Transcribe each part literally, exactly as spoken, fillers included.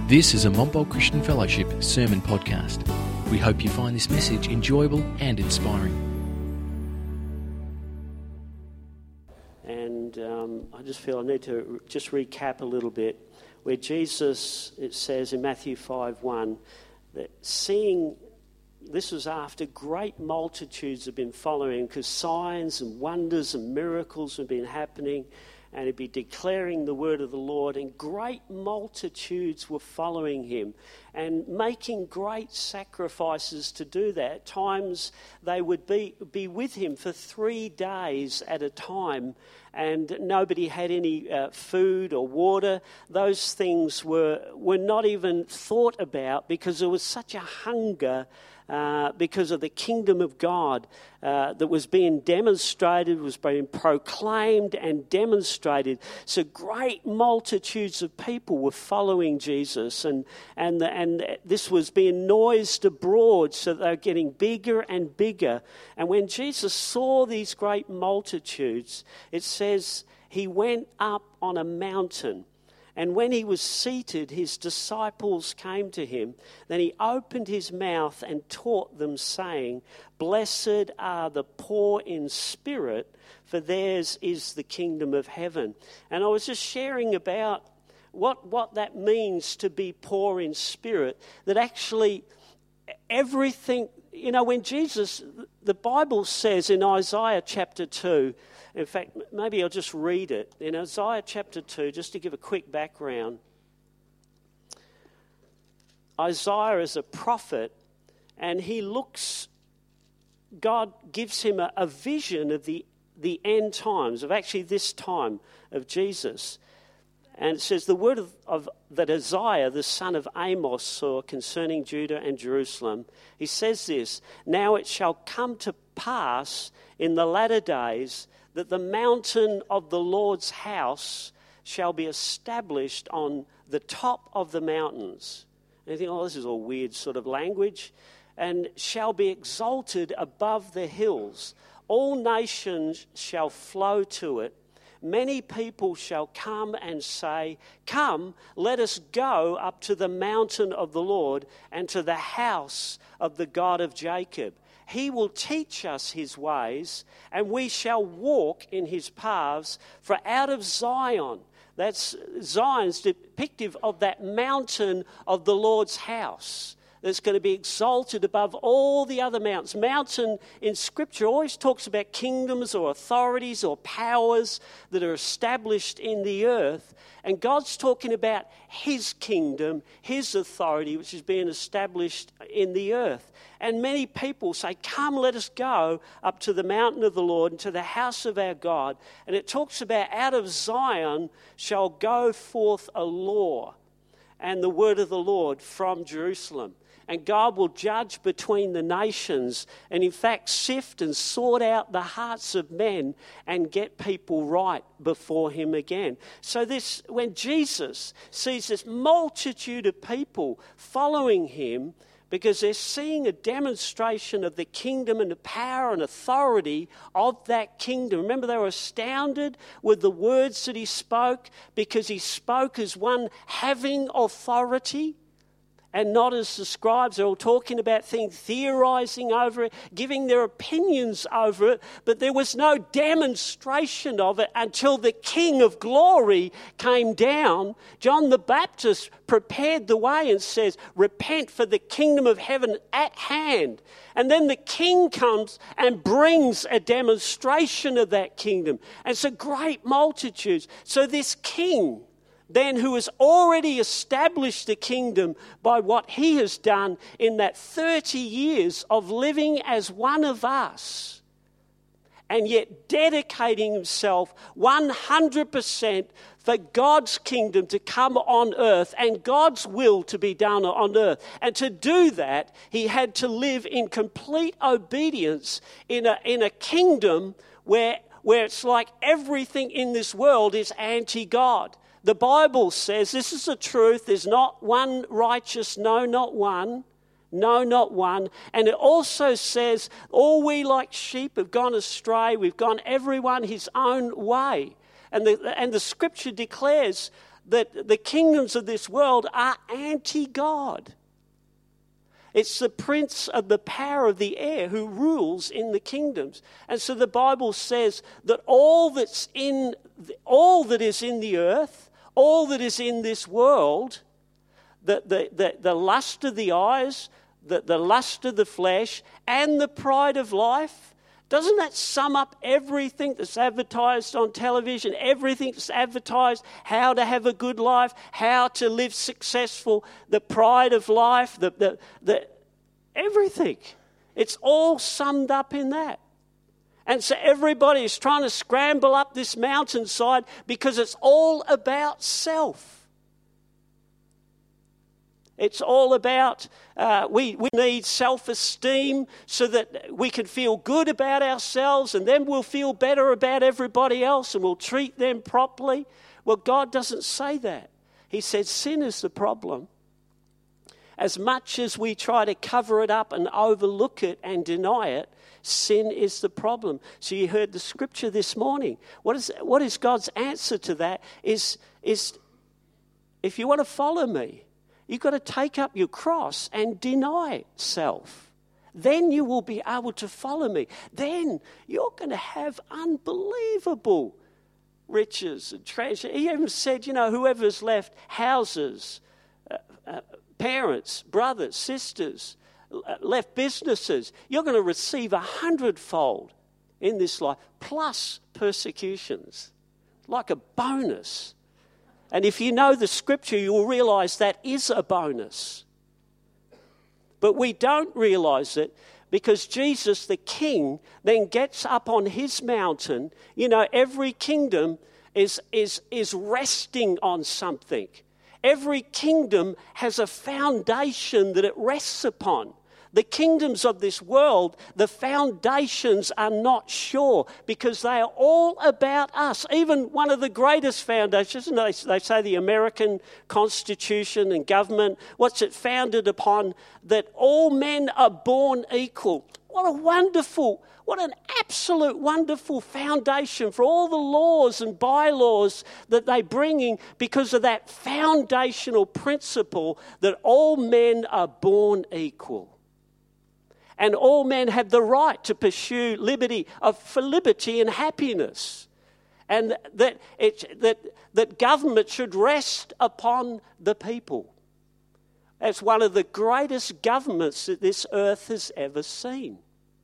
This is a Montbult Christian Fellowship sermon podcast. We hope you find this message enjoyable and inspiring. And um, I just feel I need to just recap a little bit where Jesus, it says in Matthew five one, that seeing, this was after great multitudes have been following because signs and wonders and miracles have been happening, and he'd be declaring the word of the Lord, and great multitudes were following him and making great sacrifices to do that. At times they would be, be with him for three days at a time, and nobody had any uh, food or water. Those things were, were not even thought about because there was such a hunger Uh, because of the kingdom of God uh, that was being demonstrated, was being proclaimed and demonstrated. So great multitudes of people were following Jesus, and and the, and this was being noised abroad, so they were getting bigger and bigger. And when Jesus saw these great multitudes, it says he went up on a mountain. And when he was seated, his disciples came to him. Then he opened his mouth and taught them, saying, "Blessed are the poor in spirit, for theirs is the kingdom of heaven." And I was just sharing about what, what that means to be poor in spirit, that actually everything, you know, when Jesus, the Bible says in Isaiah chapter two, in fact, maybe I'll just read it. In Isaiah chapter two, just to give a quick background, Isaiah is a prophet, and he looks, God gives him a, a vision of the, the end times, of actually this time of Jesus. And it says, the word of, of that Isaiah, the son of Amos, saw concerning Judah and Jerusalem, he says this, "Now it shall come to pass in the latter days that the mountain of the Lord's house shall be established on the top of the mountains." And you think, oh, this is all weird sort of language. "And shall be exalted above the hills. All nations shall flow to it. Many people shall come and say, 'Come, let us go up to the mountain of the Lord and to the house of the God of Jacob. He will teach us his ways, and we shall walk in his paths. For out of Zion,'" that's Zion's depictive of that mountain of the Lord's house that's going to be exalted above all the other mountains. Mountain in Scripture always talks about kingdoms or authorities or powers that are established in the earth. And God's talking about his kingdom, his authority, which is being established in the earth. And many people say, "Come, let us go up to the mountain of the Lord and to the house of our God." And it talks about out of Zion shall go forth a law and the word of the Lord from Jerusalem. And God will judge between the nations and in fact sift and sort out the hearts of men and get people right before him again. So this, when Jesus sees this multitude of people following him because they're seeing a demonstration of the kingdom and the power and authority of that kingdom. Remember, they were astounded with the words that he spoke because he spoke as one having authority. And not as the scribes are all talking about things, theorizing over it, giving their opinions over it, but there was no demonstration of it until the King of Glory came down. John the Baptist prepared the way and says, "Repent, for the kingdom of heaven at hand." And then the king comes and brings a demonstration of that kingdom. And it's a great multitude. So this king, then, who has already established the kingdom by what he has done in that thirty years of living as one of us, and yet dedicating himself one hundred percent for God's kingdom to come on earth and God's will to be done on earth. And to do that, he had to live in complete obedience in a, in a kingdom where, where it's like everything in this world is anti-God. The Bible says, this is the truth, there's not one righteous, no, not one. No, not one. And it also says, all we like sheep have gone astray. We've gone everyone his own way. And the, and the scripture declares that the kingdoms of this world are anti-God. It's the prince of the power of the air who rules in the kingdoms. And so the Bible says that all that's in, all that is in the earth, all that is in this world, the, the, the, the lust of the eyes, the, the lust of the flesh, and the pride of life, doesn't that sum up everything that's advertised on television, everything that's advertised, how to have a good life, how to live successful, the pride of life, the, the, the everything. It's all summed up in that. And so everybody is trying to scramble up this mountainside because it's all about self. It's all about, uh, we, we need self-esteem so that we can feel good about ourselves, and then we'll feel better about everybody else and we'll treat them properly. Well, God doesn't say that. He said sin is the problem. As much as we try to cover it up and overlook it and deny it, sin is the problem. So you heard the scripture this morning. What is, what is God's answer to that is, is if you want to follow me, you've got to take up your cross and deny self. Then you will be able to follow me. Then you're going to have unbelievable riches and treasure. He even said, you know, whoever's left houses, uh, uh, parents, brothers, sisters, uh, left businesses, you're going to receive a hundredfold in this life, plus persecutions, like a bonus. And if you know the scripture, you will realize that is a bonus. But we don't realize it because Jesus, the King, then gets up on his mountain. You know, every kingdom is, is, is resting on something. Every kingdom has a foundation that it rests upon. The kingdoms of this world, the foundations are not sure because they are all about us. Even one of the greatest foundations, they, they say the American Constitution and government, what's it founded upon? That all men are born equal. What a wonderful, what an absolute wonderful foundation for all the laws and bylaws that they're bringing because of that foundational principle that all men are born equal. And all men have the right to pursue liberty, of, for liberty and happiness. And that, it, that, that government should rest upon the people. It's one of the greatest governments that this earth has ever seen.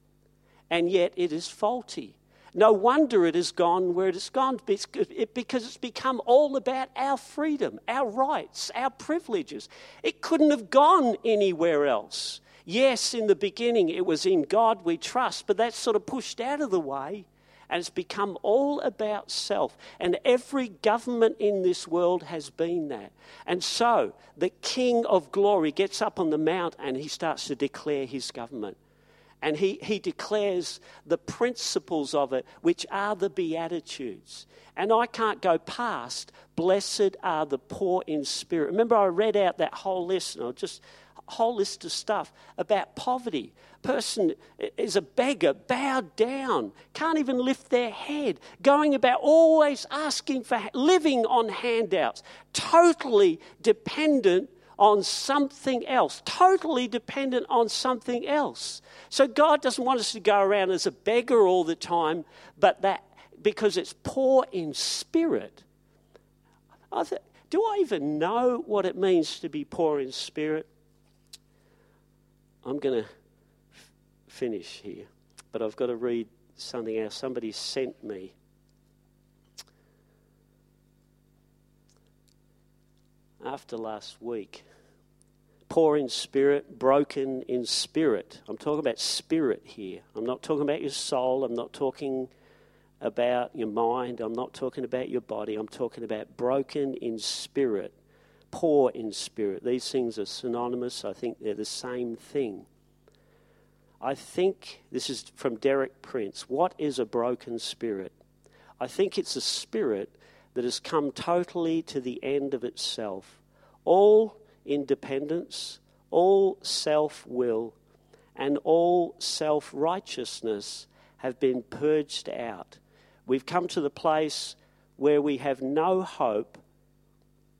And yet it is faulty. No wonder it has gone where it has gone, because it's become all about our freedom, our rights, our privileges. It couldn't have gone anywhere else. Yes, in the beginning it was in God we trust, but that's sort of pushed out of the way and it's become all about self. And every government in this world has been that. And so the King of Glory gets up on the mount and he starts to declare his government. And he, he declares the principles of it, which are the Beatitudes. And I can't go past, blessed are the poor in spirit. Remember I read out that whole list, and I'll just... whole list of stuff about poverty. Person is a beggar, bowed down, can't even lift their head, going about always asking for, living on handouts, totally dependent on something else, totally dependent on something else. So God doesn't want us to go around as a beggar all the time, but that because it's poor in spirit. I th- do I even know what it means to be poor in spirit? I'm going to f- finish here, but I've got to read something else. Somebody sent me after last week. Poor in spirit, broken in spirit. I'm talking about spirit here. I'm not talking about your soul. I'm not talking about your mind. I'm not talking about your body. I'm talking about broken in spirit. Poor in spirit. These things are synonymous. I think they're the same thing. I think, this is from Derek Prince, what is a broken spirit? I think it's a spirit that has come totally to the end of itself. All independence, all self-will, and all self-righteousness have been purged out. We've come to the place where we have no hope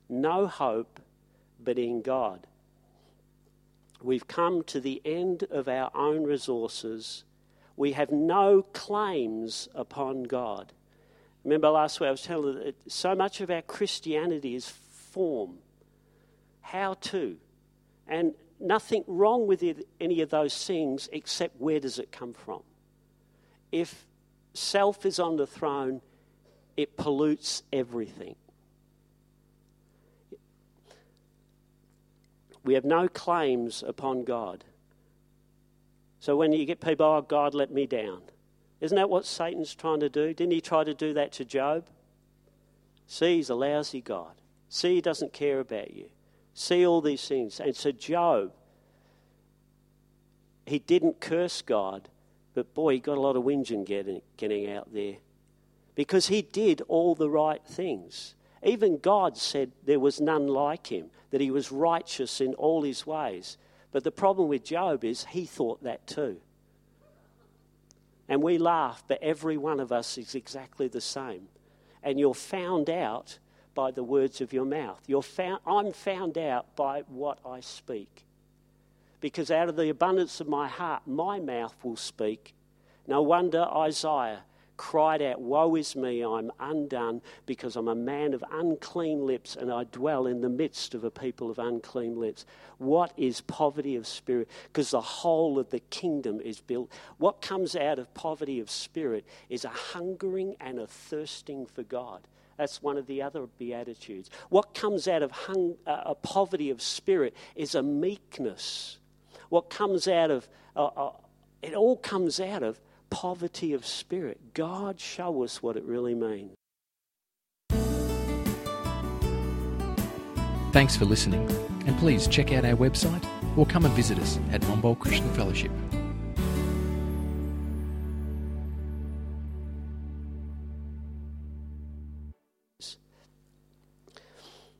no hope but in God. We've come to the end of our own resources. We have no claims upon God. Remember last week I was telling you that so much of our Christianity is form, how to, and nothing wrong with it, any of those things except where does it come from? If self is on the throne, it pollutes everything. We have no claims upon God. So when you get people, oh, God let me down. Isn't that what Satan's trying to do? Didn't he try to do that to Job? See, he's a lousy God. See, he doesn't care about you. See all these things. And so Job, he didn't curse God, but boy, he got a lot of whinging getting, getting out there. Because he did all the right things. Even God said there was none like him, that he was righteous in all his ways. But the problem with Job is he thought that too. And we laugh, but every one of us is exactly the same. And you're found out by the words of your mouth. You're found, I'm found out by what I speak. Because out of the abundance of my heart, my mouth will speak. No wonder Isaiah cried out, woe is me, I'm undone, because I'm a man of unclean lips and I dwell in the midst of a people of unclean lips. What is poverty of spirit? Because the whole of the kingdom is built. What comes out of poverty of spirit is a hungering and a thirsting for God. That's one of the other Beatitudes. What comes out of hung, uh, a poverty of spirit is a meekness. What comes out of, uh, uh, it all comes out of poverty of spirit. God, show us what it really means. Thanks for listening, and please check out our website or come and visit us at Momboll Christian Fellowship.